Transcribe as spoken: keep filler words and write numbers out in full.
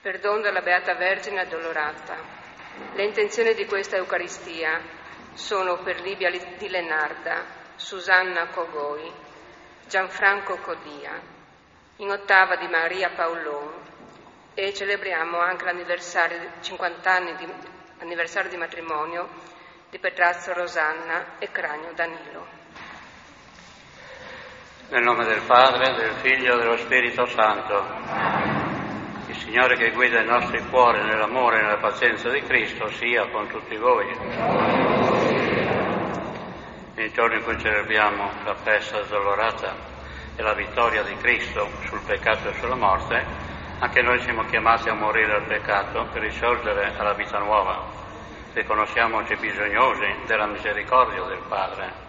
per dono della Beata Vergine Addolorata. Le intenzioni di questa Eucaristia sono per Livia di Lenarda, Susanna Cogoi, Gianfranco Codia, in ottava di Maria Paolon, e celebriamo anche l'anniversario, cinquanta anni di anniversario di matrimonio di Petrazzo Rosanna e Cranio Danilo. Nel nome del Padre, del Figlio e dello Spirito Santo. Il Signore che guida i nostri cuori nell'amore e nella pazienza di Cristo sia con tutti voi. Nel giorno in cui celebriamo la festa addolorata e la vittoria di Cristo sul peccato e sulla morte, anche noi siamo chiamati a morire al peccato per risorgere alla vita nuova. Riconosciamoci bisognosi della misericordia del Padre.